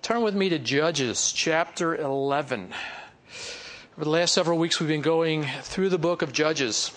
Turn with me to Judges chapter 11. Over the last several weeks, we've been going through the book of Judges.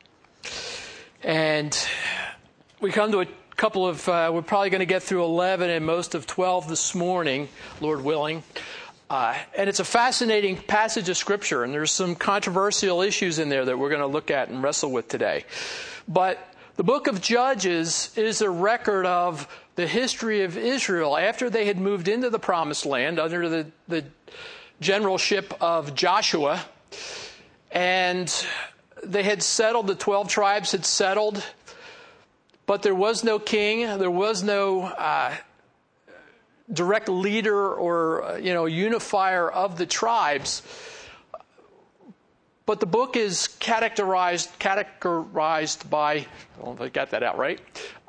And we come to a couple of, we're probably going to get through 11 and most of 12 this morning, Lord willing. And it's a fascinating passage of Scripture, and there's some controversial issues in there that we're going to look at and wrestle with today. But the book of Judges is a record of the history of Israel after they had moved into the Promised Land under the generalship of Joshua. And they had settled, the 12 tribes had settled, but there was no king, there was no direct leader or, unifier of the tribes. But the book is categorized by, I don't know if I got that out right,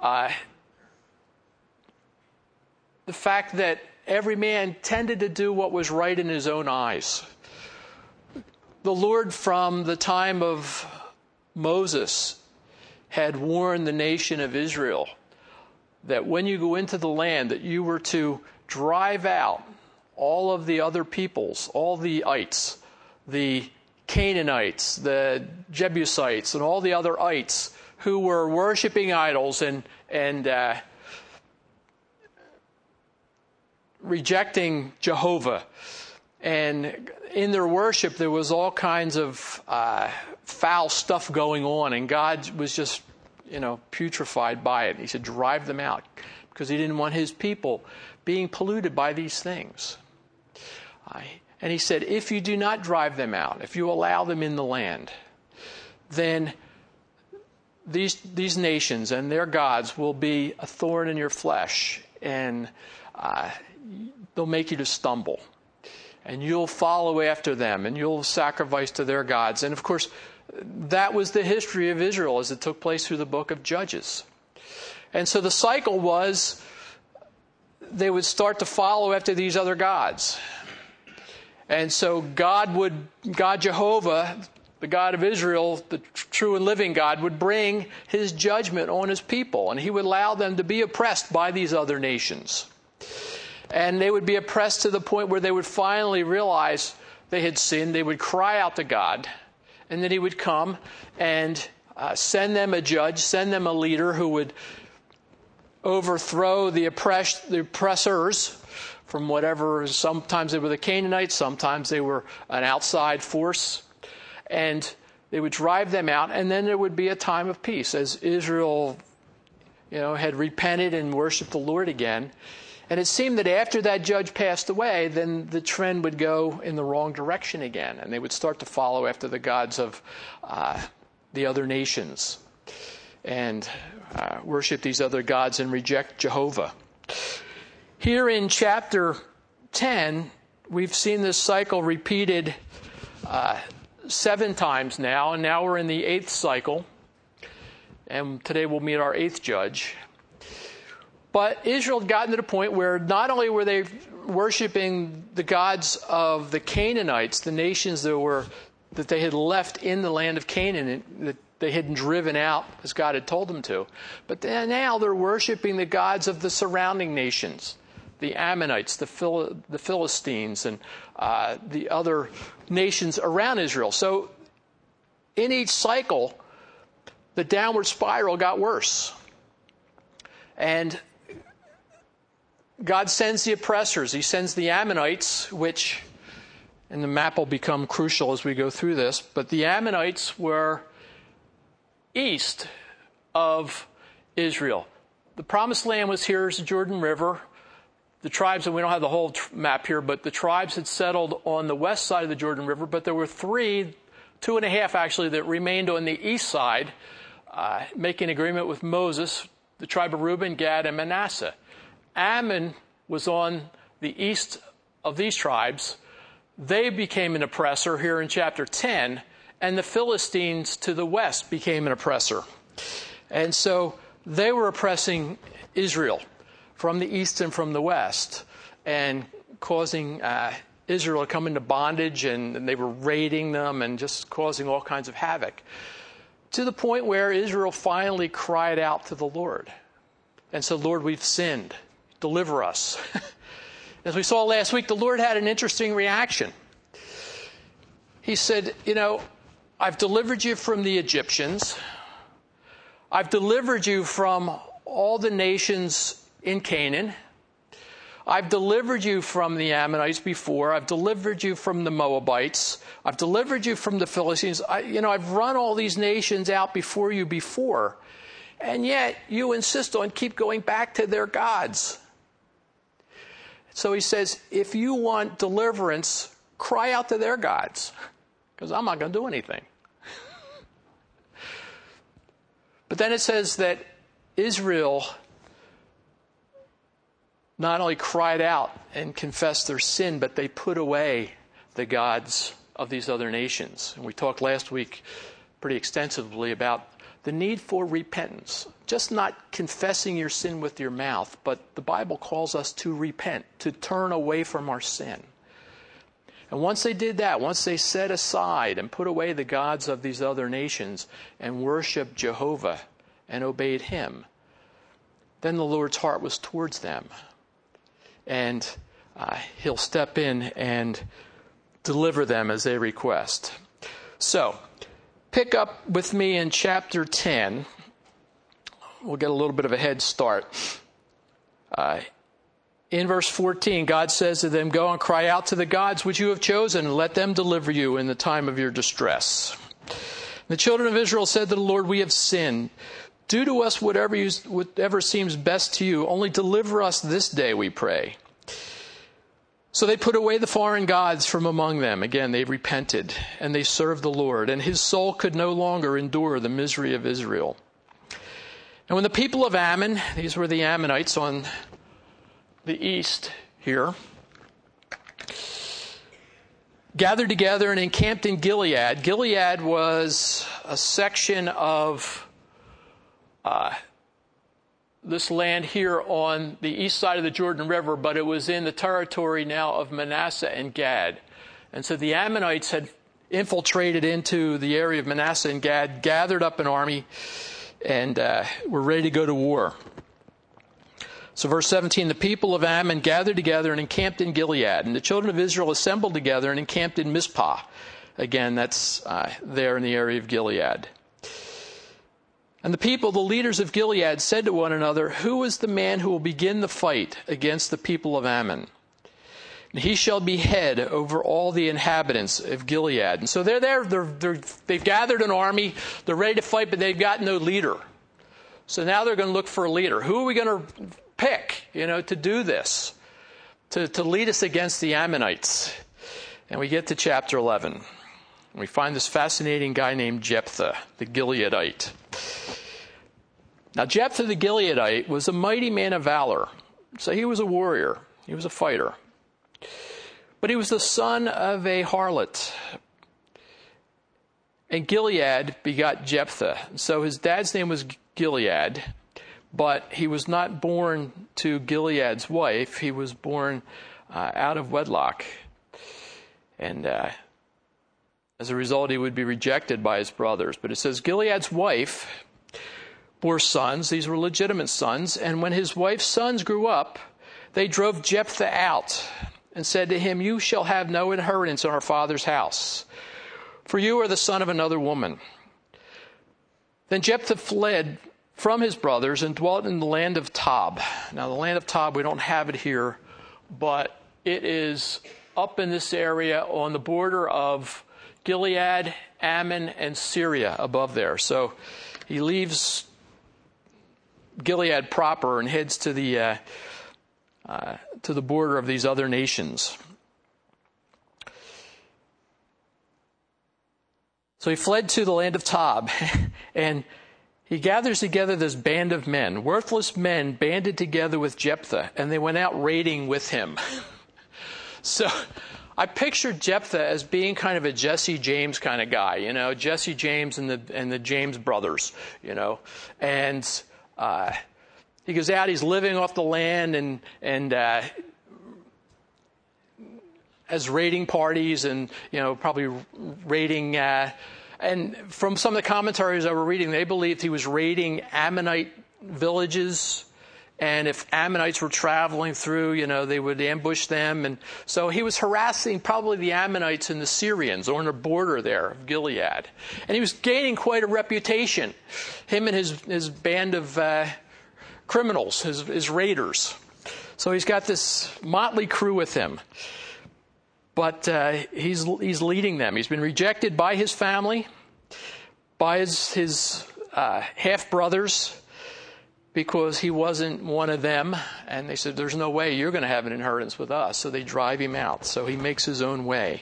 the fact that every man tended to do what was right in his own eyes. The Lord, from the time of Moses, had warned the nation of Israel that when you go into the land, that you were to drive out all of the other peoples, all the ites, the Canaanites, the Jebusites, and all the other ites who were worshiping idols and rejecting Jehovah. And in their worship, there was all kinds of foul stuff going on, and God was just, putrefied by it. He said, drive them out, because he didn't want his people being polluted by these things. And he said, if you do not drive them out, if you allow them in the land, then these nations and their gods will be a thorn in your flesh, and they'll make you to stumble. And you'll follow after them, and you'll sacrifice to their gods. And of course, that was the history of Israel as it took place through the book of Judges. And so the cycle was they would start to follow after these other gods. And so God Jehovah, the God of Israel, the true and living God, would bring his judgment on his people, and he would allow them to be oppressed by these other nations. And they would be oppressed to the point where they would finally realize they had sinned. They would cry out to God, and then he would come and send them a judge, send them a leader who would overthrow the oppressors from whatever. Sometimes they were the Canaanites, sometimes they were an outside force, and they would drive them out. And then there would be a time of peace as Israel, had repented and worshiped the Lord again. And it seemed that after that judge passed away, then the trend would go in the wrong direction again, and they would start to follow after the gods of the other nations and worship these other gods and reject Jehovah. Here in chapter 10, we've seen this cycle repeated 7 times now, and now we're in the 8th cycle, and today we'll meet our 8th judge. But Israel had gotten to the point where not only were they worshiping the gods of the Canaanites, the nations that they had left in the land of Canaan, that they had driven out as God had told them to, but then now they're worshiping the gods of the surrounding nations, the Ammonites, the Philistines, and the other nations around Israel. So in each cycle, the downward spiral got worse. And God sends the oppressors. He sends the Ammonites, which, and the map will become crucial as we go through this, but the Ammonites were east of Israel. The Promised Land was here as the Jordan River. The tribes, and we don't have the whole map here, but the tribes had settled on the west side of the Jordan River, but there were 2.5 actually, that remained on the east side, making agreement with Moses, the tribe of Reuben, Gad, and Manasseh. Ammon was on the east of these tribes. They became an oppressor here in chapter 10, and the Philistines to the west became an oppressor. And so they were oppressing Israel from the east and from the west, and causing Israel to come into bondage, and they were raiding them and just causing all kinds of havoc. To the point where Israel finally cried out to the Lord and said, Lord, we've sinned. Deliver us. As we saw last week, the Lord had an interesting reaction. He said, I've delivered you from the Egyptians. I've delivered you from all the nations in Canaan. I've delivered you from the Ammonites before. I've delivered you from the Moabites. I've delivered you from the Philistines. I've run all these nations out before you before. And yet you insist on keep going back to their gods. So he says, if you want deliverance, cry out to their gods, because I'm not going to do anything. But then it says that Israel not only cried out and confessed their sin, but they put away the gods of these other nations. And we talked last week pretty extensively about the need for repentance. Just not confessing your sin with your mouth, but the Bible calls us to repent, to turn away from our sin. And once they did that, once they set aside and put away the gods of these other nations and worshiped Jehovah and obeyed him, then the Lord's heart was towards them. And he'll step in and deliver them as they request. So, pick up with me in chapter 10. We'll get a little bit of a head start. In verse 14, God says to them, "Go and cry out to the gods which you have chosen, and let them deliver you in the time of your distress." The children of Israel said to the Lord, "We have sinned. Do to us whatever seems best to you. Only deliver us this day, we pray." So they put away the foreign gods from among them. Again, they repented, and they served the Lord. And his soul could no longer endure the misery of Israel. And when the people of Ammon, these were the Ammonites on the east here, gathered together and encamped in Gilead. Gilead was a section of this land here on the east side of the Jordan River, but it was in the territory now of Manasseh and Gad. And so the Ammonites had infiltrated into the area of Manasseh and Gad, gathered up an army, and were ready to go to war. So verse 17, the people of Ammon gathered together and encamped in Gilead, and the children of Israel assembled together and encamped in Mizpah. Again, that's there in the area of Gilead. And the people, the leaders of Gilead, said to one another, "Who is the man who will begin the fight against the people of Ammon? And he shall be head over all the inhabitants of Gilead." And so they're there, they've gathered an army, they're ready to fight, but they've got no leader. So now they're going to look for a leader. Who are we going to pick, to do this, to lead us against the Ammonites? And we get to chapter 11. We find this fascinating guy named Jephthah, the Gileadite. Now, Jephthah the Gileadite was a mighty man of valor. So he was a warrior. He was a fighter. But he was the son of a harlot. And Gilead begot Jephthah. So his dad's name was Gilead, but he was not born to Gilead's wife. He was born out of wedlock. And as a result, he would be rejected by his brothers. But it says Gilead's wife bore sons. These were legitimate sons. And when his wife's sons grew up, they drove Jephthah out and said to him, "You shall have no inheritance in our father's house, for you are the son of another woman." Then Jephthah fled from his brothers and dwelt in the land of Tob. Now, the land of Tob, we don't have it here, but it is up in this area on the border of Gilead, Ammon, and Syria above there. So he leaves Gilead proper and heads to the border of these other nations. So he fled to the land of Tob, and he gathers together this band of men, worthless men banded together with Jephthah, and they went out raiding with him. So I pictured Jephthah as being kind of a Jesse James kind of guy, Jesse James and the James brothers, and he goes out, he's living off the land and has raiding parties and, probably raiding, and from some of the commentaries I were reading, they believed he was raiding Ammonite villages And if Ammonites were traveling through, they would ambush them. And so he was harassing probably the Ammonites and the Syrians on the border there of Gilead. And he was gaining quite a reputation, him and his band of criminals, his raiders. So he's got this motley crew with him. But he's leading them. He's been rejected by his family, by his half-brothers, because he wasn't one of them. And they said, there's no way you're going to have an inheritance with us. So they drive him out. So he makes his own way.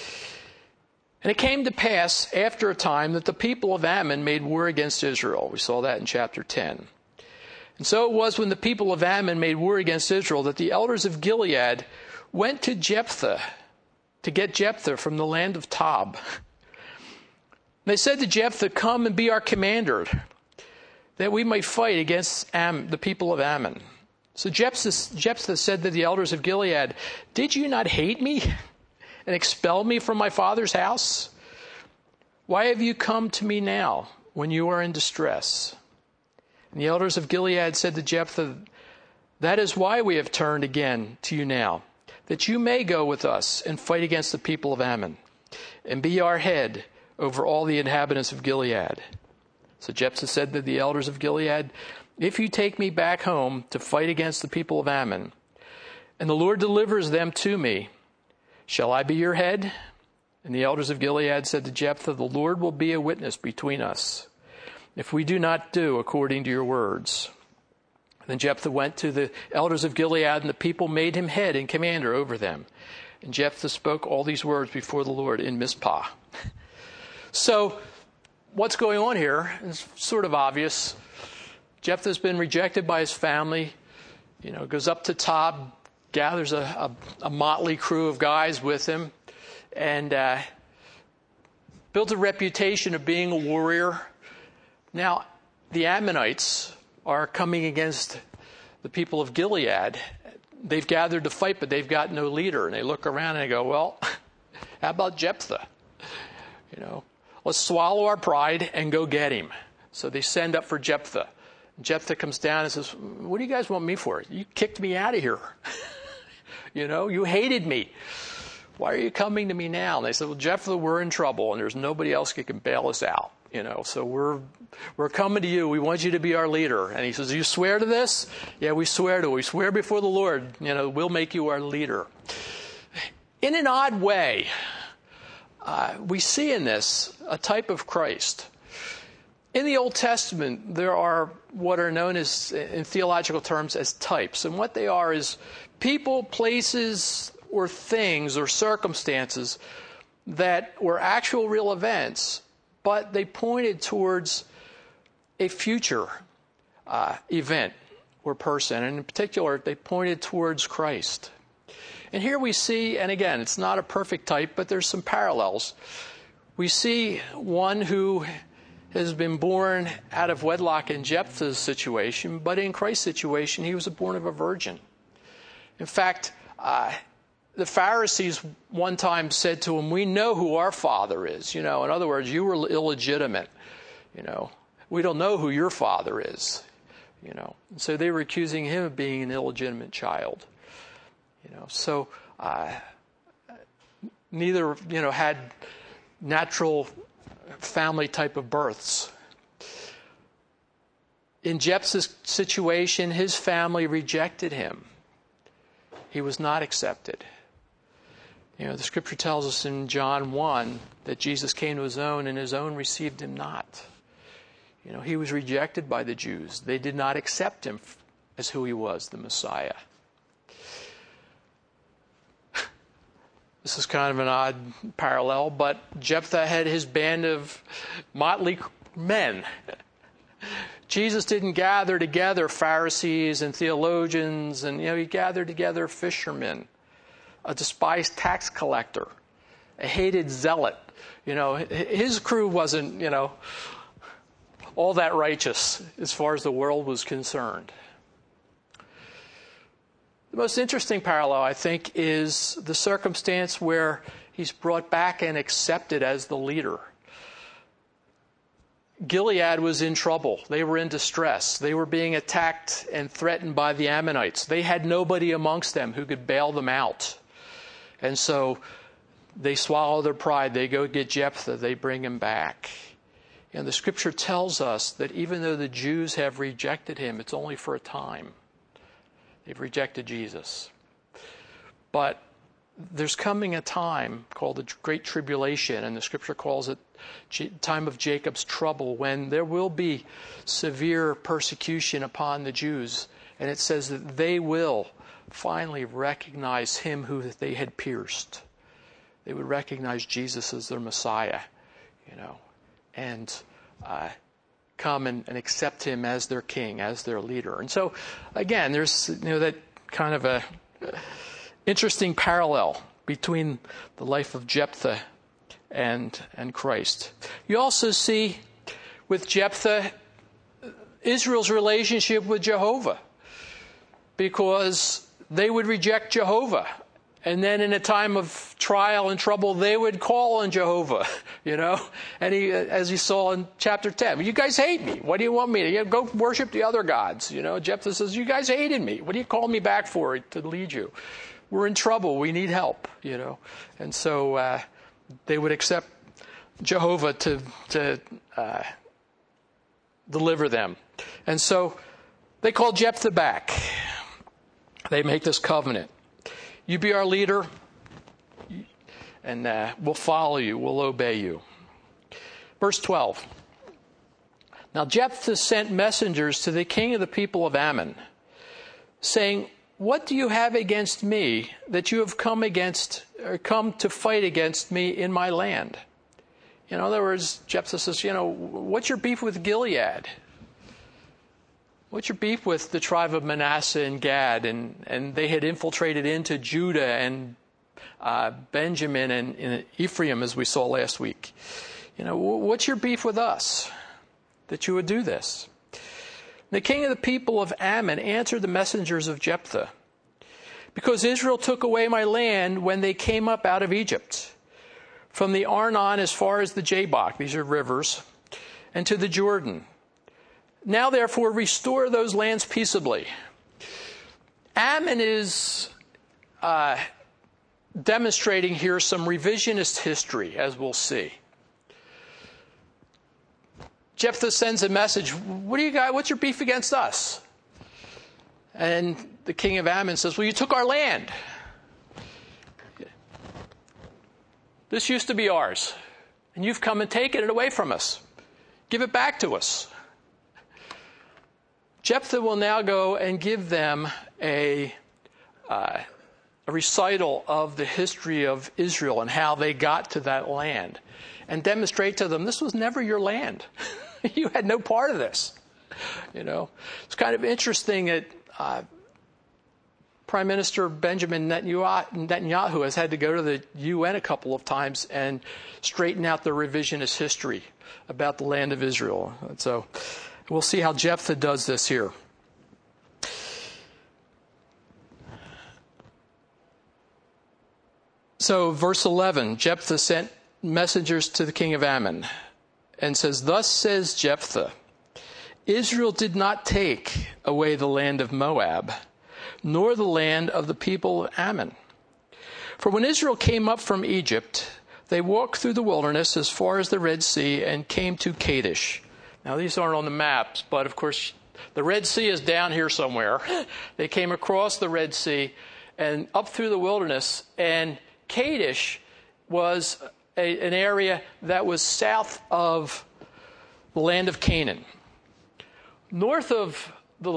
And it came to pass after a time that the people of Ammon made war against Israel. We saw that in chapter 10. And so it was when the people of Ammon made war against Israel that the elders of Gilead went to Jephthah to get Jephthah from the land of Tob. They said to Jephthah, come and be our commander, that we might fight against the people of Ammon. So Jephthah said to the elders of Gilead, did you not hate me and expel me from my father's house? Why have you come to me now when you are in distress? And the elders of Gilead said to Jephthah, that is why we have turned again to you now, that you may go with us and fight against the people of Ammon, and be our head over all the inhabitants of Gilead. So Jephthah said to the elders of Gilead, if you take me back home to fight against the people of Ammon, and the Lord delivers them to me, shall I be your head? And the elders of Gilead said to Jephthah, the Lord will be a witness between us, if we do not do according to your words. Then Jephthah went to the elders of Gilead, and the people made him head and commander over them. And Jephthah spoke all these words before the Lord in Mizpah. So what's going on here is sort of obvious. Jephthah's been rejected by his family, goes up to Tob, gathers a motley crew of guys with him, and built a reputation of being a warrior. Now, the Ammonites are coming against the people of Gilead. They've gathered to fight, but they've got no leader. And they look around and they go, well, how about Jephthah? Let's swallow our pride and go get him. So they send up for Jephthah. Jephthah comes down and says, what do you guys want me for? You kicked me out of here. You hated me. Why are you coming to me now? And they said, well, Jephthah, we're in trouble and there's nobody else who can bail us out. So we're coming to you. We want you to be our leader. And he says, you swear to this? Yeah, we swear to it. We swear before the Lord, we'll make you our leader. In an odd way, we see in this a type of Christ. In the Old Testament, there are what are known as, in theological terms, as types. And what they are is people, places, or things or circumstances that were actual real events, but they pointed towards a future event or person. And in particular, they pointed towards Christ. And here we see, and again, it's not a perfect type, but there's some parallels. We see one who has been born out of wedlock in Jephthah's situation, but in Christ's situation, he was born of a virgin. In fact, the Pharisees one time said to him, we know who our father is. In other words, you were illegitimate. We don't know who your father is. And so they were accusing him of being an illegitimate child. So neither, had natural family type of births. In Jephthah's situation, his family rejected him. He was not accepted. The scripture tells us in John 1 that Jesus came to his own and his own received him not. He was rejected by the Jews. They did not accept him as who he was, the Messiah. This is kind of an odd parallel, but Jephthah had his band of motley men. Jesus didn't gather together Pharisees and theologians, and he gathered together fishermen, a despised tax collector, a hated zealot. His crew wasn't, all that righteous as far as the world was concerned. The most interesting parallel, I think, is the circumstance where he's brought back and accepted as the leader. Gilead was in trouble. They were in distress. They were being attacked and threatened by the Ammonites. They had nobody amongst them who could bail them out. And so they swallow their pride. They go get Jephthah. They bring him back. And the scripture tells us that even though the Jews have rejected him, it's only for a time. They've rejected Jesus. But there's coming a time called the Great Tribulation, and the scripture calls it time of Jacob's trouble, when there will be severe persecution upon the Jews. And it says that they will finally recognize him who they had pierced. They would recognize Jesus as their Messiah, and come and accept him as their king, as their leader. And so, again, there's that kind of a interesting parallel between the life of Jephthah and Christ. You also see with Jephthah Israel's relationship with Jehovah, because they would reject Jehovah. And then in a time of trial and trouble, they would call on Jehovah, And he, as you saw in chapter 10, you guys hate me. What do you want me to go worship the other gods? Jephthah says, you guys hated me. What do you call me back for to lead you? We're in trouble. We need help, And so they would accept Jehovah to deliver them. And so they call Jephthah back. They make this covenant. You be our leader, and we'll follow you. We'll obey you. Verse 12. Now Jephthah sent messengers to the king of the people of Ammon, saying, what do you have against me that you have come to fight against me in my land? In other words, Jephthah says, what's your beef with Gilead? What's your beef with the tribe of Manasseh and Gad? And they had infiltrated into Judah and Benjamin and Ephraim, as we saw last week. What's your beef with us that you would do this? The king of the people of Ammon answered the messengers of Jephthah, because Israel took away my land when they came up out of Egypt, from the Arnon as far as the Jabbok, these are rivers, and to the Jordan. Now, therefore, restore those lands peaceably. Ammon is demonstrating here some revisionist history, as we'll see. Jephthah sends a message, what do you got? What's your beef against us? And the king of Ammon says, well, you took our land. This used to be ours, and you've come and taken it away from us. Give it back to us. Jephthah will now go and give them a recital of the history of Israel and how they got to that land, and demonstrate to them this was never your land. You had no part of this. It's kind of interesting that Prime Minister Benjamin Netanyahu has had to go to the UN a couple of times and straighten out the revisionist history about the land of Israel. And so we'll see how Jephthah does this here. So verse 11, Jephthah sent messengers to the king of Ammon and says, thus says Jephthah, Israel did not take away the land of Moab, nor the land of the people of Ammon. For when Israel came up from Egypt, they walked through the wilderness as far as the Red Sea and came to Kadesh. Now, these aren't on the maps, but of course, the Red Sea is down here somewhere. They came across the Red Sea and up through the wilderness, and Kadesh was an area that was south of the land of Canaan. North of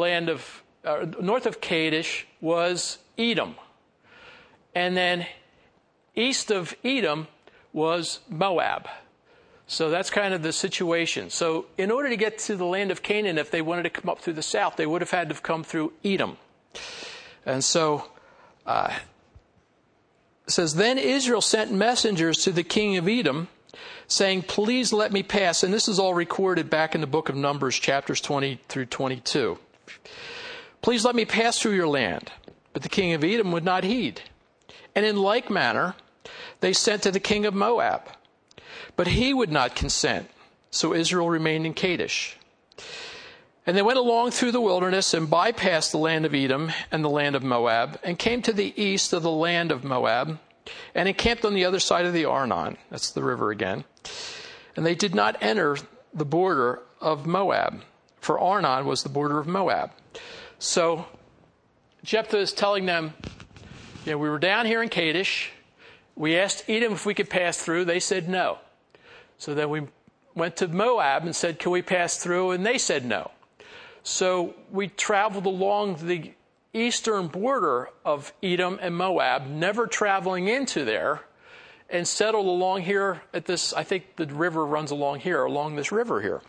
Kadesh was Edom, and then east of Edom was Moab. So that's kind of the situation. So in order to get to the land of Canaan, if they wanted to come up through the south, they would have had to come through Edom. And so it says, then Israel sent messengers to the king of Edom, saying, please let me pass. And this is all recorded back in the book of Numbers, chapters 20 through 22. Please let me pass through your land. But the king of Edom would not heed. And in like manner, they sent to the king of Moab. But he would not consent. So Israel remained in Kadesh. And they went along through the wilderness and bypassed the land of Edom and the land of Moab and came to the east of the land of Moab and encamped on the other side of the Arnon. That's the river again. And they did not enter the border of Moab, for Arnon was the border of Moab. So Jephthah is telling them, we were down here in Kadesh. We asked Edom if we could pass through. They said no. So then we went to Moab and said, can we pass through? And they said no. So we traveled along the eastern border of Edom and Moab, never traveling into there, and settled along here at this, I think the river runs along here, along this river here.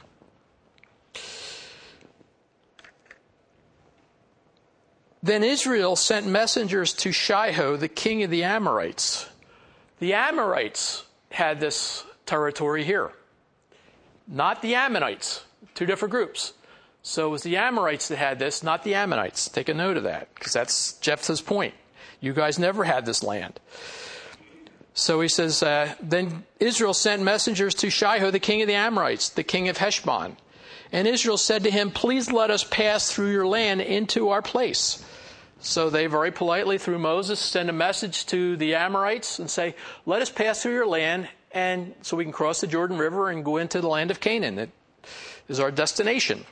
Then Israel sent messengers to Shiho, the king of the Amorites. The Amorites had this territory here, not the Ammonites, two different groups. So it was the Amorites that had this, not the Ammonites. Take a note of that, because that's Jephthah's point. You guys never had this land. So he says, then Israel sent messengers to Shiho, the king of the Amorites, the king of Heshbon. And Israel said to him, please let us pass through your land into our place. So they very politely, through Moses, send a message to the Amorites and say, let us pass through your land, and so we can cross the Jordan River and go into the land of Canaan. It is our destination.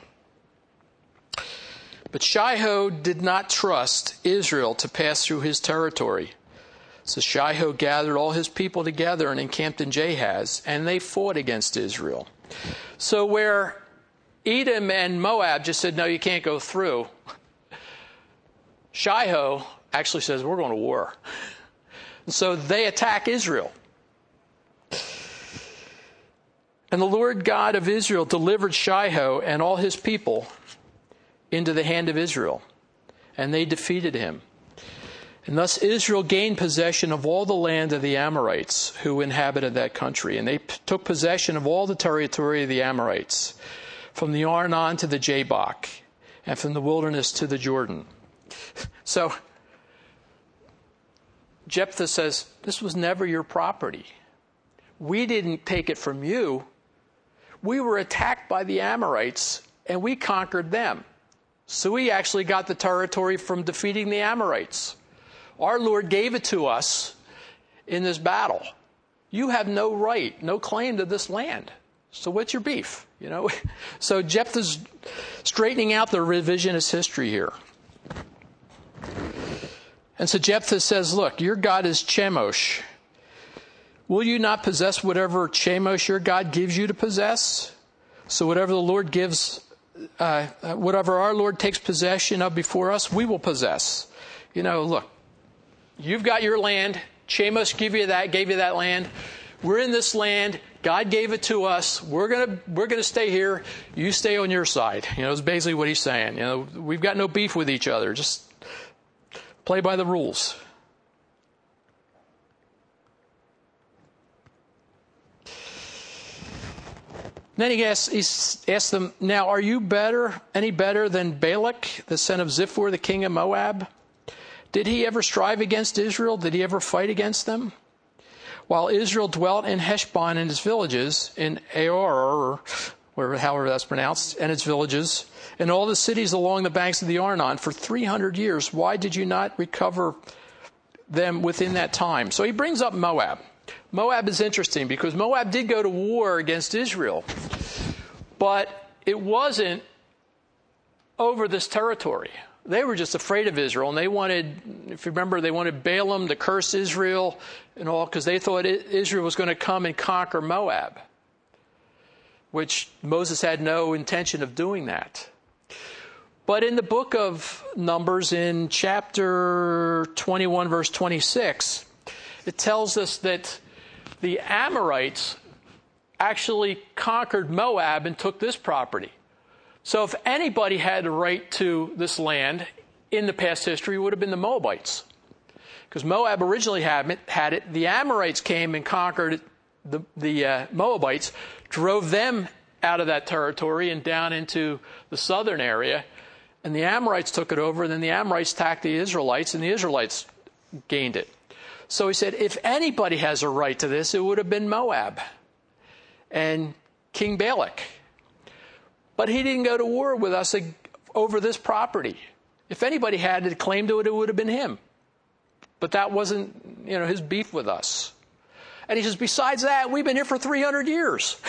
But Shiho did not trust Israel to pass through his territory. So Shiho gathered all his people together and encamped in Jahaz, and they fought against Israel. So where Edom and Moab just said, no, you can't go through, Shiho actually says, we're going to war. And so they attack Israel. And the Lord God of Israel delivered Shiho and all his people into the hand of Israel, and they defeated him. And thus Israel gained possession of all the land of the Amorites who inhabited that country. And they took possession of all the territory of the Amorites, from the Arnon to the Jabbok, and from the wilderness to the Jordan. So Jephthah says, this was never your property. We didn't take it from you. We were attacked by the Amorites, and we conquered them. So we actually got the territory from defeating the Amorites. Our Lord gave it to us in this battle. You have no right, no claim to this land. So what's your beef? So Jephthah's straightening out the revisionist history here. And so Jephthah says, look, your God is Chemosh. Will you not possess whatever Chemosh, your God, gives you to possess? So whatever the Lord gives, whatever our Lord takes possession of before us, we will possess. Look, you've got your land. Chemosh gave you that land. We're in this land. God gave it to us. We're gonna stay here. You stay on your side. Is basically what he's saying. We've got no beef with each other. Just play by the rules. Then he asks them, now, are you any better than Balak, the son of Ziphor, the king of Moab? Did he ever strive against Israel? Did he ever fight against them? While Israel dwelt in Heshbon and its villages, in Aor, or however that's pronounced, and its villages, and all the cities along the banks of the Arnon for 300 years, why did you not recover them within that time? So he brings up Moab. Moab is interesting because Moab did go to war against Israel, but it wasn't over this territory. They were just afraid of Israel, and they wanted, if you remember, they wanted Balaam to curse Israel and all because they thought Israel was going to come and conquer Moab, which Moses had no intention of doing that. But in the book of Numbers, in chapter 21, verse 26, it tells us that the Amorites actually conquered Moab and took this property. So if anybody had a right to this land in the past history, it would have been the Moabites. Because Moab originally had it. The Amorites came and conquered the Moabites, drove them out of that territory and down into the southern area. And the Amorites took it over, and then the Amorites attacked the Israelites, and the Israelites gained it. So he said, if anybody has a right to this, it would have been Moab. And King Balak. But he didn't go to war with us over this property. If anybody had a claim to it, it would have been him. But that wasn't, his beef with us. And he says, besides that, we've been here for 300 years.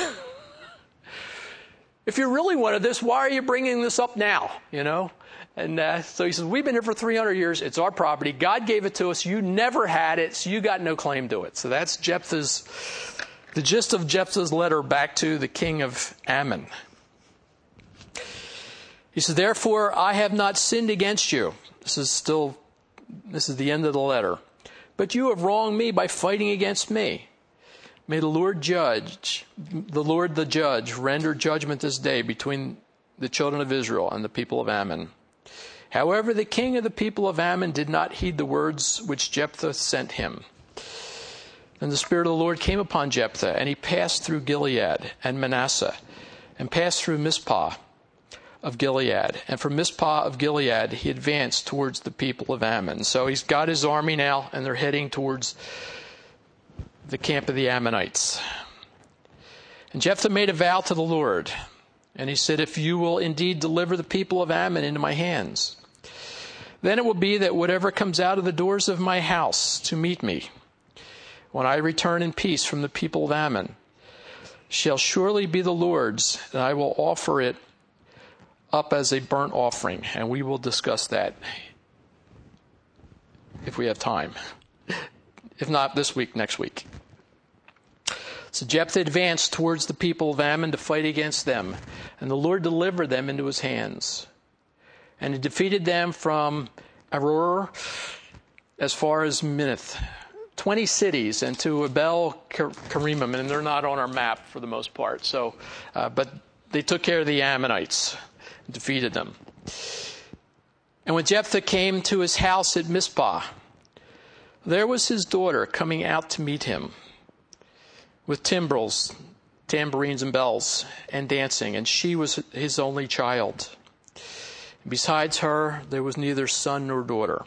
If you really wanted this, why are you bringing this up now? And so he says, we've been here for 300 years. It's our property. God gave it to us. You never had it, so you got no claim to it. So that's the gist of Jephthah's letter back to the king of Ammon. He says, therefore, I have not sinned against you. This is the end of the letter. But you have wronged me by fighting against me. May the Lord the judge, render judgment this day between the children of Israel and the people of Ammon. However, the king of the people of Ammon did not heed the words which Jephthah sent him. And the Spirit of the Lord came upon Jephthah, and he passed through Gilead and Manasseh, and passed through Mizpah of Gilead. And from Mizpah of Gilead, he advanced towards the people of Ammon. So he's got his army now, and they're heading towards the camp of the Ammonites. And Jephthah made a vow to the Lord, and he said, if you will indeed deliver the people of Ammon into my hands, then it will be that whatever comes out of the doors of my house to meet me, when I return in peace from the people of Ammon, shall surely be the Lord's, and I will offer it up as a burnt offering. And we will discuss that if we have time. If not this week, next week. So Jephthah advanced towards the people of Ammon to fight against them, and the Lord delivered them into his hands. And he defeated them from Aroer as far as Minnith, 20 cities, and to Abel Kerimim, and they're not on our map for the most part. So, but they took care of the Ammonites and defeated them. And when Jephthah came to his house at Mizpah, there was his daughter coming out to meet him with timbrels, tambourines, and bells, and dancing, and she was his only child. Besides her, there was neither son nor daughter.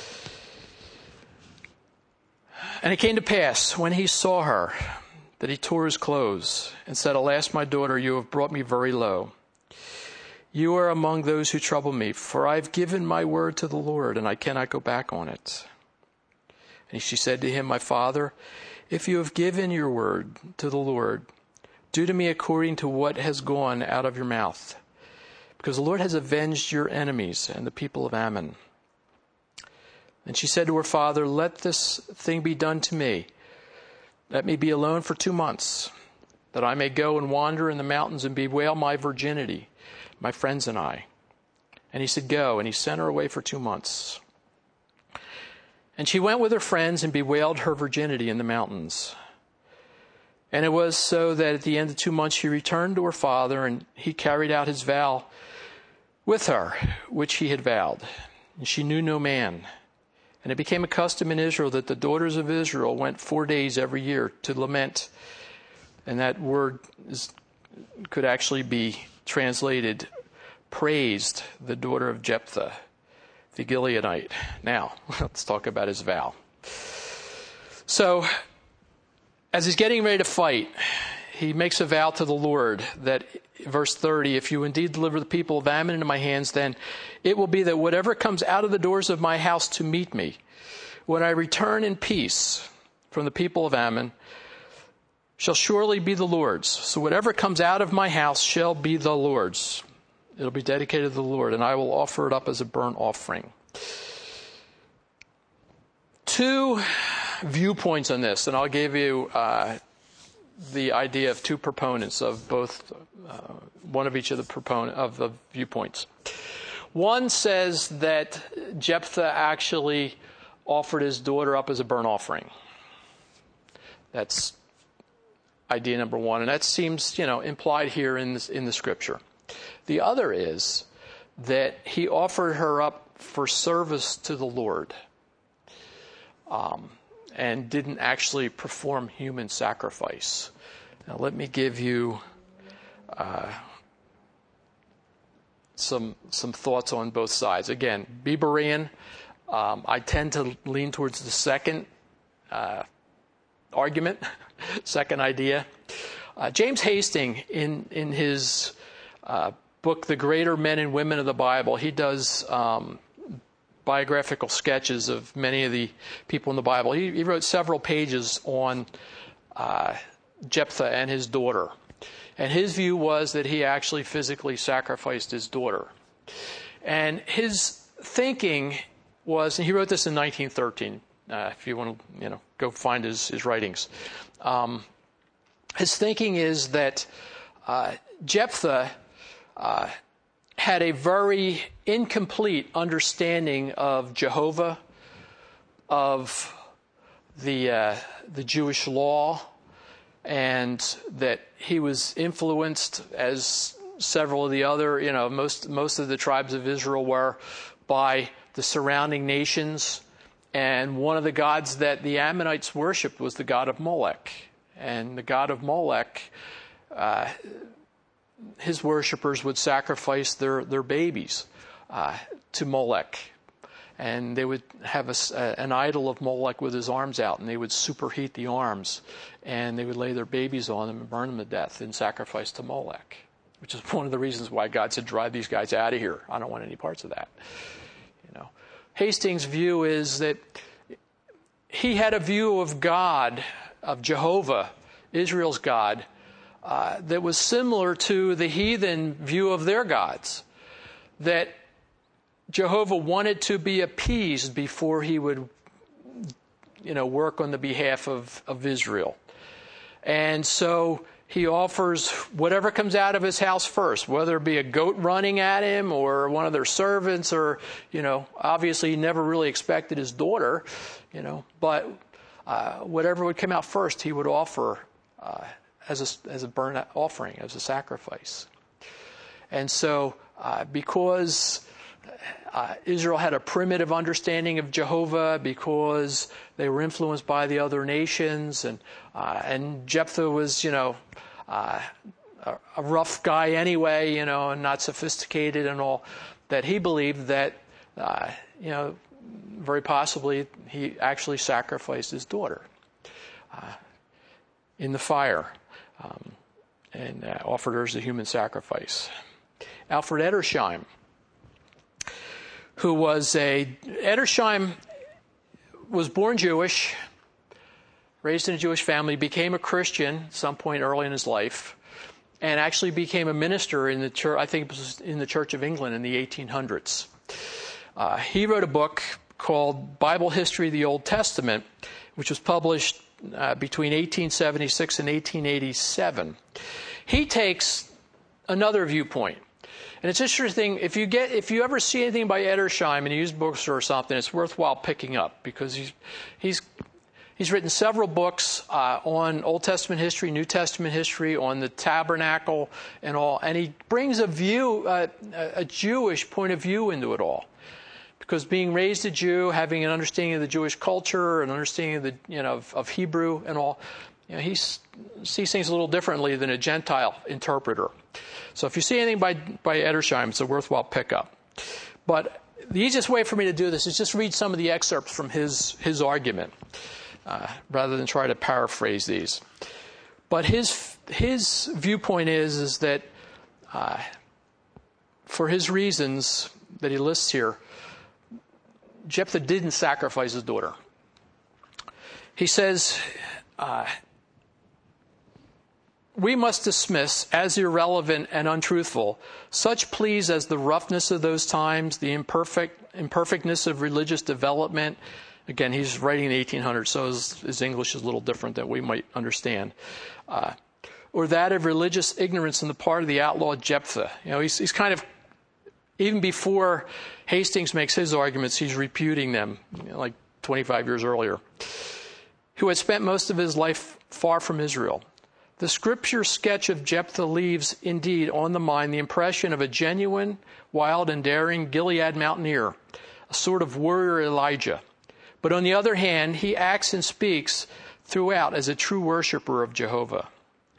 And it came to pass, when he saw her, that he tore his clothes and said, alas, my daughter, you have brought me very low. You are among those who trouble me, for I have given my word to the Lord, and I cannot go back on it. And she said to him, my father, if you have given your word to the Lord, do to me according to what has gone out of your mouth, because the Lord has avenged your enemies and the people of Ammon. And she said to her father, let this thing be done to me. Let me be alone for 2 months, that I may go and wander in the mountains and bewail my virginity, my friends and I. And he said, go. And he sent her away for 2 months. And she went with her friends and bewailed her virginity in the mountains. And it was so that at the end of 2 months she returned to her father, and he carried out his vow with her, which he had vowed. And she knew no man. And it became a custom in Israel that the daughters of Israel went 4 days every year to lament. And that word could actually be translated, praised the daughter of Jephthah, the Gileadite. Now, let's talk about his vow. So, as he's getting ready to fight, he makes a vow to the Lord that, verse 30, if you indeed deliver the people of Ammon into my hands, then it will be that whatever comes out of the doors of my house to meet me, when I return in peace from the people of Ammon, shall surely be the Lord's. So whatever comes out of my house shall be the Lord's. It'll be dedicated to the Lord, and I will offer it up as a burnt offering. 2 viewpoints on this, and I'll give you the idea of 2 proponents of both, one of each of the viewpoints. One says that Jephthah actually offered his daughter up as a burnt offering. That's idea number one, and that seems, implied here in the scripture. The other is that he offered her up for service to the Lord, and didn't actually perform human sacrifice. Now, let me give you some thoughts on both sides. Again, be Berean. I tend to lean towards the second argument, second idea. James Hastings, in his book, The Greater Men and Women of the Bible, he does biographical sketches of many of the people in the Bible. He wrote several pages on Jephthah and his daughter. And his view was that he actually physically sacrificed his daughter. And his thinking was, and he wrote this in 1913, if you want to go find his writings. His thinking is that Jephthah had a very incomplete understanding of Jehovah, of the Jewish law, and that he was influenced, as several of the other, most of the tribes of Israel were, by the surrounding nations. And one of the gods that the Ammonites worshipped was the god of Molech. And the god of Molech, his worshippers would sacrifice their babies to Molech. And they would have an idol of Molech with his arms out, and they would superheat the arms, and they would lay their babies on them and burn them to death in sacrifice to Molech, which is one of the reasons why God said, drive these guys out of here. I don't want any parts of that. Hastings' view is that he had a view of God, of Jehovah, Israel's God, that was similar to the heathen view of their gods, that Jehovah wanted to be appeased before he would, work on the behalf of Israel. And so he offers whatever comes out of his house first, whether it be a goat running at him or one of their servants, or, obviously he never really expected his daughter, but whatever would come out first, he would offer as a burnt offering, as a sacrifice. And so because Israel had a primitive understanding of Jehovah, because they were influenced by the other nations, and Jephthah was, a rough guy anyway, and not sophisticated and all, that he believed that, very possibly he actually sacrificed his daughter in the fire and offered her as a human sacrifice. Alfred Edersheim, Edersheim was born Jewish, raised in a Jewish family, became a Christian at some point early in his life, and actually became a minister in the church, I think it was in the Church of England in the 1800s. He wrote a book called Bible History of the Old Testament, which was published between 1876 and 1887. He takes another viewpoint. And it's interesting, if you ever see anything by Edersheim in used books or something, it's worthwhile picking up, because he's written several books on Old Testament history, New Testament history, on the tabernacle and all, and he brings a Jewish point of view into it all. Because being raised a Jew, having an understanding of the Jewish culture, an understanding of the of Hebrew and all, he sees things a little differently than a Gentile interpreter. So if you see anything by Edersheim, it's a worthwhile pickup. But the easiest way for me to do this is just read some of the excerpts from his argument, rather than try to paraphrase these. But his viewpoint is that for his reasons that he lists here, Jephthah didn't sacrifice his daughter. He says, we must dismiss as irrelevant and untruthful such pleas as the roughness of those times, the imperfectness of religious development. Again, he's writing in the 1800s, so his English is a little different than we might understand. Or that of religious ignorance on the part of the outlaw Jephthah. He's kind of, even before Hastings makes his arguments, he's reputing them, like 25 years earlier. Who had spent most of his life far from Israel. The scripture sketch of Jephthah leaves, indeed, on the mind the impression of a genuine, wild, and daring Gilead mountaineer, a sort of warrior Elijah. But on the other hand, he acts and speaks throughout as a true worshiper of Jehovah.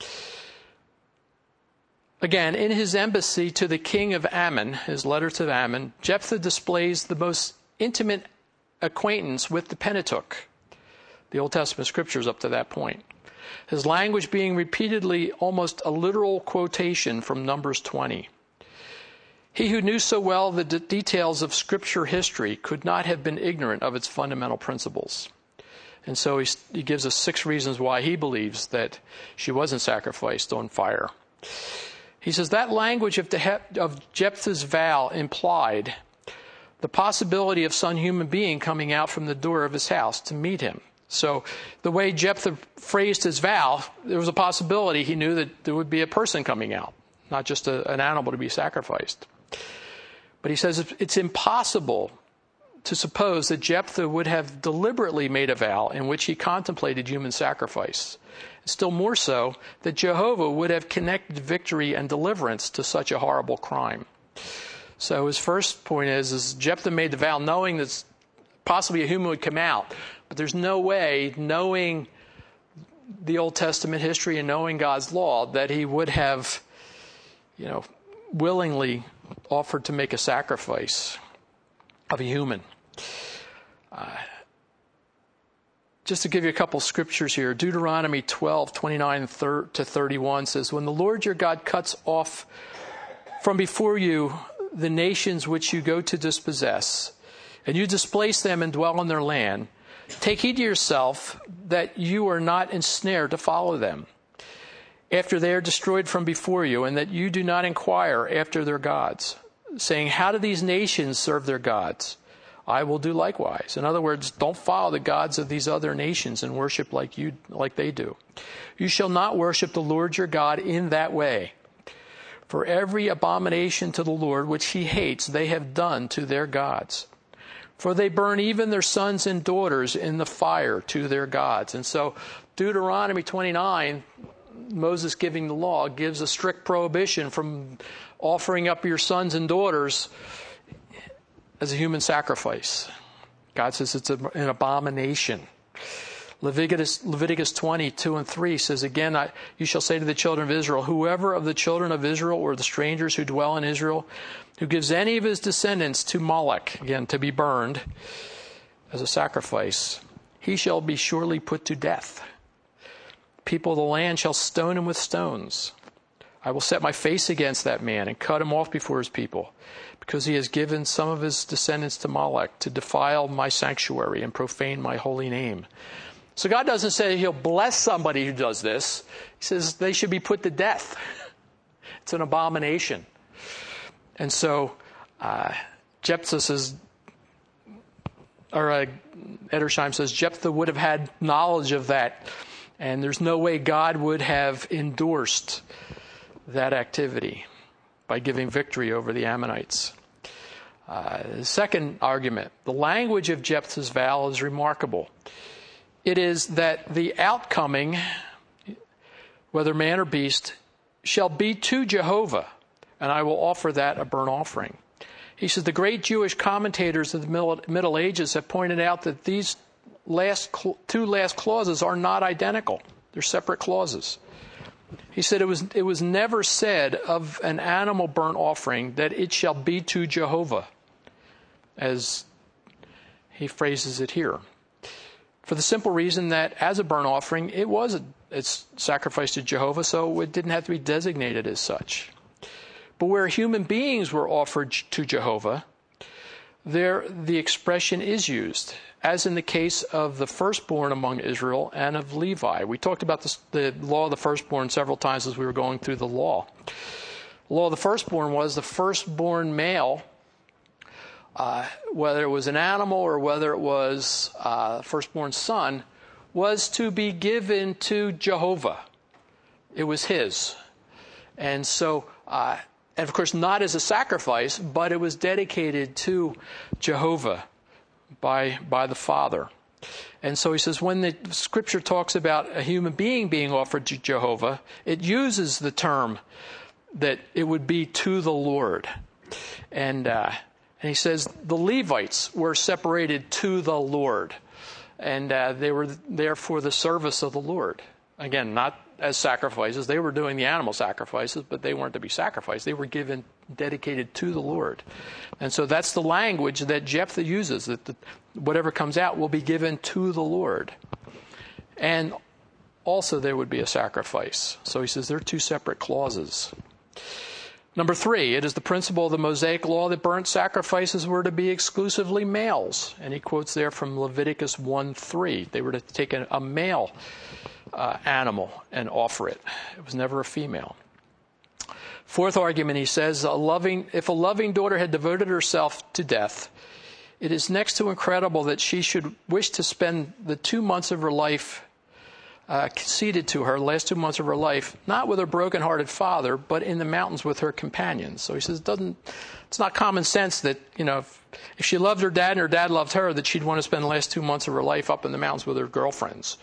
Again, in his embassy to the king of Ammon, his letter to Ammon, Jephthah displays the most intimate acquaintance with the Pentateuch, the Old Testament scriptures up to that point. his language being repeatedly almost a literal quotation from Numbers 20. He who knew so well the details of Scripture history could not have been ignorant of its fundamental principles. And so he gives us 6 reasons why he believes that she wasn't sacrificed on fire. He says that language of Jephthah's vow implied the possibility of some human being coming out from the door of his house to meet him. So the way Jephthah phrased his vow, there was a possibility he knew that there would be a person coming out, not just an animal to be sacrificed. But he says it's impossible to suppose that Jephthah would have deliberately made a vow in which he contemplated human sacrifice. Still more so, that Jehovah would have connected victory and deliverance to such a horrible crime. So his first point is Jephthah made the vow knowing that possibly a human would come out. But there's no way, knowing the Old Testament history and knowing God's law, that he would have, willingly offered to make a sacrifice of a human. Just to give you a couple scriptures here, Deuteronomy 12:29-31 says, "When the Lord your God cuts off from before you the nations which you go to dispossess, and you displace them and dwell in their land, take heed to yourself that you are not ensnared to follow them, after they are destroyed from before you, and that you do not inquire after their gods, saying, how do these nations serve their gods? I will do likewise." In other words, don't follow the gods of these other nations and worship like they do. "You shall not worship the Lord your God in that way. For every abomination to the Lord which he hates, they have done to their gods. For they burn even their sons and daughters in the fire to their gods." And so Deuteronomy 29, Moses giving the law, gives a strict prohibition from offering up your sons and daughters as a human sacrifice. God says it's an abomination. Leviticus 20:2-3 says, "Again, you shall say to the children of Israel, whoever of the children of Israel or the strangers who dwell in Israel, who gives any of his descendants to Moloch," again, to be burned as a sacrifice, "he shall be surely put to death. People of the land shall stone him with stones. I will set my face against that man and cut him off before his people, because he has given some of his descendants to Moloch to defile my sanctuary and profane my holy name." So God doesn't say he'll bless somebody who does this. He says they should be put to death. It's an abomination. And so Jephthah says, or Edersheim says, Jephthah would have had knowledge of that, and there's no way God would have endorsed that activity by giving victory over the Ammonites. The second argument, the language of Jephthah's vow is remarkable. It is that the outcoming, whether man or beast, shall be to Jehovah, and I will offer that a burnt offering. He says the great Jewish commentators of the Middle Ages have pointed out that these two last clauses are not identical. They're separate clauses. He said it was never said of an animal burnt offering that it shall be to Jehovah, as he phrases it here. For the simple reason that as a burnt offering, it's sacrificed to Jehovah, so it didn't have to be designated as such. But where human beings were offered to Jehovah, there the expression is used, as in the case of the firstborn among Israel and of Levi. We talked about the law of the firstborn several times as we were going through the law. The law of the firstborn was the firstborn male, whether it was an animal or whether it was firstborn son, was to be given to Jehovah. It was his. And so, and of course not as a sacrifice, but it was dedicated to Jehovah by the Father. And so he says when the Scripture talks about a human being being offered to Jehovah, it uses the term that it would be to the Lord. And he says the Levites were separated to the Lord, and they were there for the service of the Lord. Again, not as sacrifices. They were doing the animal sacrifices, but they weren't to be sacrificed. They were dedicated to the Lord. And so that's the language that Jephthah uses, that whatever comes out will be given to the Lord. And also there would be a sacrifice. So he says they're two separate clauses. Number 3, it is the principle of the Mosaic law that burnt sacrifices were to be exclusively males. And he quotes there from Leviticus 1:3. They were to take a male animal and offer it. It was never a female. 4th argument, he says, if a loving daughter had devoted herself to death, it is next to incredible that she should wish to spend the 2 months of her life conceded to her, last 2 months of her life, not with her broken-hearted father, but in the mountains with her companions. So he says it's not common sense that, if she loved her dad and her dad loved her, that she'd want to spend the last 2 months of her life up in the mountains with her girlfriends.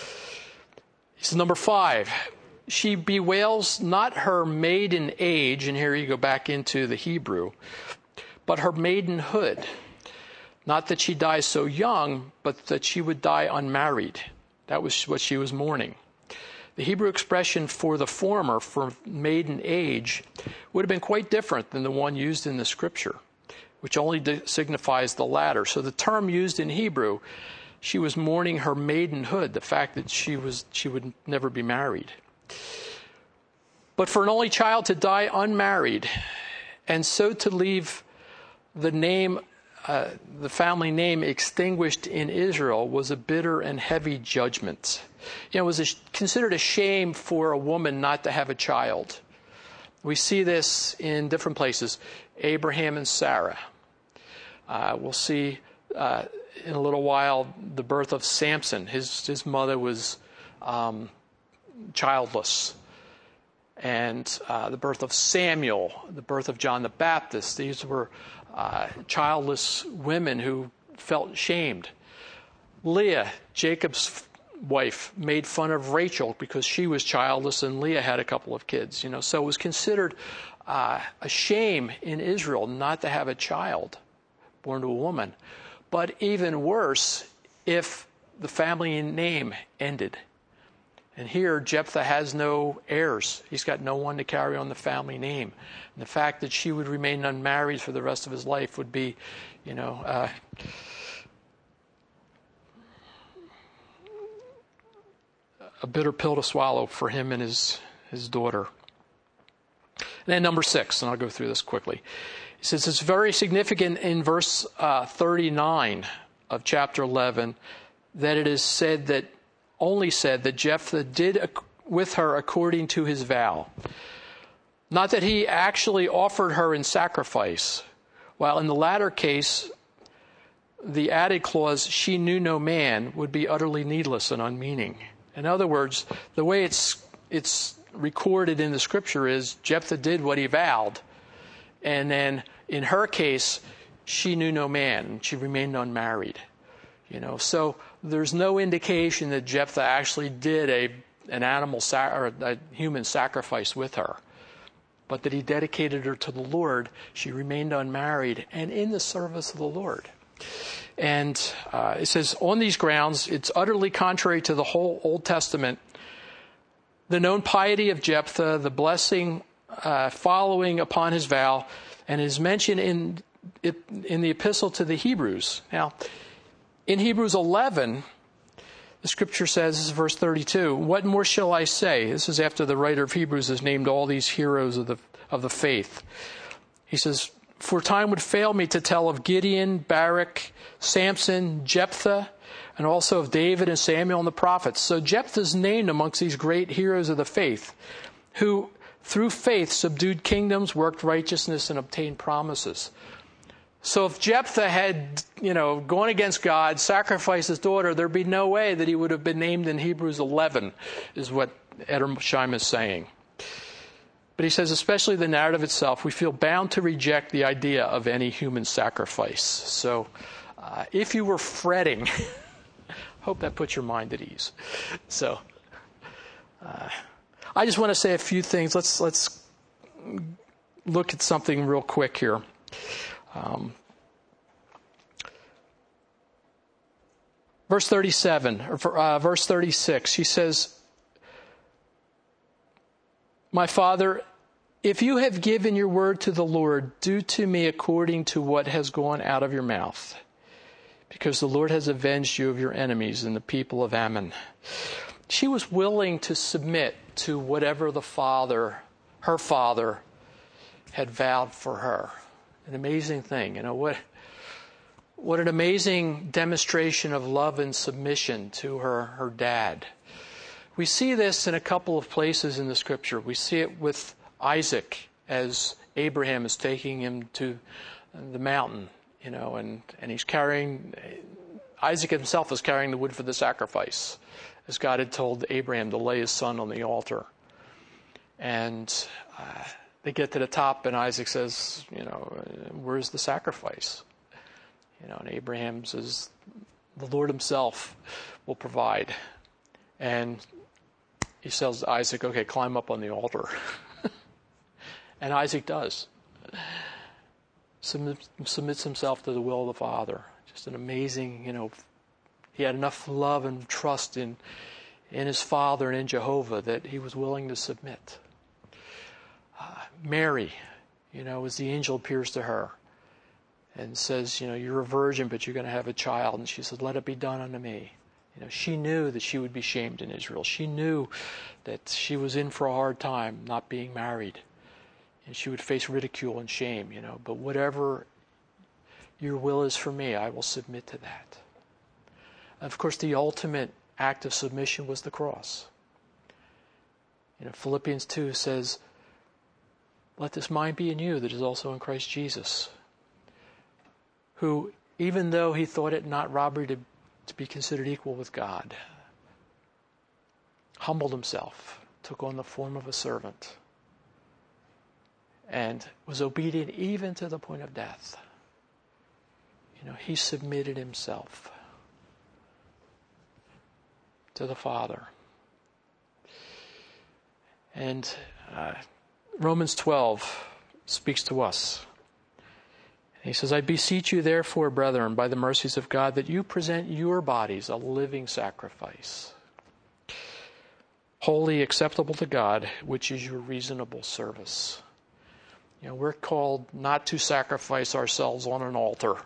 He says, number 5, she bewails not her maiden age, and here you go back into the Hebrew, but her maidenhood. Not that she dies so young, but that she would die unmarried. That was what she was mourning. The Hebrew expression for the former, for maiden age, would have been quite different than the one used in the Scripture, which only signifies the latter. So the term used in Hebrew, she was mourning her maidenhood, the fact that she would never be married. But for an only child to die unmarried, and so to leave the family name extinguished in Israel, was a bitter and heavy judgment. It was considered a shame for a woman not to have a child. We see this in different places. Abraham and Sarah. We'll see in a little while the birth of Samson. His mother was childless. And the birth of Samuel, the birth of John the Baptist. These were childless women who felt shamed. Leah, Jacob's wife, made fun of Rachel because she was childless and Leah had a couple of kids. So it was considered a shame in Israel not to have a child born to a woman. But even worse, if the family name ended. And here, Jephthah has no heirs. He's got no one to carry on the family name. And the fact that she would remain unmarried for the rest of his life would be, a bitter pill to swallow for him and his daughter. And then number 6, and I'll go through this quickly. He says it's very significant in verse 39 of chapter 11 that it is said that Jephthah did with her according to his vow. Not that he actually offered her in sacrifice, while in the latter case, the added clause, she knew no man, would be utterly needless and unmeaning. In other words, the way it's recorded in the Scripture is Jephthah did what he vowed, and then in her case, she knew no man, she remained unmarried. So there's no indication that Jephthah actually did an animal or a human sacrifice with her, but that he dedicated her to the Lord. She remained unmarried and in the service of the Lord. And it says, on these grounds, it's utterly contrary to the whole Old Testament. The known piety of Jephthah, the blessing following upon his vow, and is mentioned in the epistle to the Hebrews. Now, in Hebrews 11, the Scripture says, this is verse 32, what more shall I say? This is after the writer of Hebrews has named all these heroes of the faith. He says, for time would fail me to tell of Gideon, Barak, Samson, Jephthah, and also of David and Samuel and the prophets. So Jephthah's named amongst these great heroes of the faith, who through faith subdued kingdoms, worked righteousness, and obtained promises. So if Jephthah had, gone against God, sacrificed his daughter, there'd be no way that he would have been named in Hebrews 11, is what Edersheim is saying. But he says, especially the narrative itself, we feel bound to reject the idea of any human sacrifice. So if you were fretting, hope that puts your mind at ease. So I just want to say a few things. Let's look at something real quick here. Verse 37, or verse 36, he says, my Father, if you have given your word to the Lord, do to me according to what has gone out of your mouth, because the Lord has avenged you of your enemies and the people of Ammon. she was willing to submit to whatever her father had vowed for her. An amazing thing. What an amazing demonstration of love and submission to her dad. We see this in a couple of places in the Scripture. We see it with Isaac as Abraham is taking him to the mountain, and he's carrying, Isaac himself is carrying the wood for the sacrifice, as God had told Abraham to lay his son on the altar. And they get to the top, and Isaac says, where's the sacrifice? And Abraham says, the Lord himself will provide. And he tells Isaac, okay, climb up on the altar. And Isaac does. Submits himself to the will of the Father. Just an amazing, he had enough love and trust in his Father and in Jehovah that he was willing to submit. Mary, as the angel appears to her and says, you're a virgin, but you're going to have a child. And she said, let it be done unto me. She knew that she would be shamed in Israel. She knew that she was in for a hard time not being married. And she would face ridicule and shame, But whatever your will is for me, I will submit to that. And of course, the ultimate act of submission was the cross. Philippians 2 says, let this mind be in you that is also in Christ Jesus, who, even though he thought it not robbery to be considered equal with God, humbled himself, took on the form of a servant, and was obedient even to the point of death. He submitted himself to the Father. And Romans 12 speaks to us. He says, I beseech you therefore, brethren, by the mercies of God, that you present your bodies a living sacrifice, holy, acceptable to God, which is your reasonable service. We're called not to sacrifice ourselves on an altar,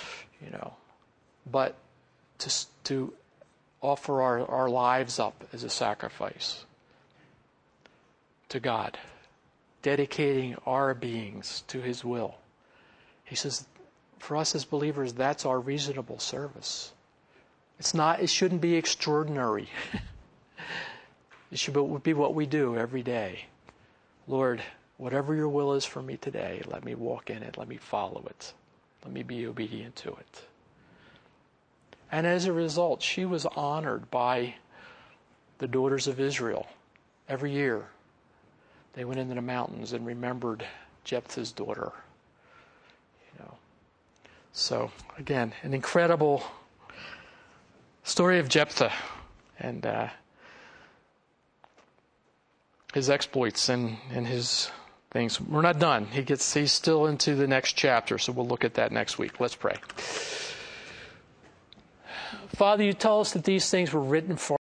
but to offer our lives up as a sacrifice to God, dedicating our beings to his will. He says, for us as believers, that's our reasonable service. It shouldn't be extraordinary. It should be what we do every day. Lord, whatever your will is for me today, let me walk in it. Let me follow it. Let me be obedient to it. And as a result, she was honored by the daughters of Israel. Every year, they went into the mountains and remembered Jephthah's daughter. So, again, an incredible story of Jephthah and his exploits and his things. We're not done. He's still into the next chapter, so we'll look at that next week. Let's pray. Father, you tell us that these things were written for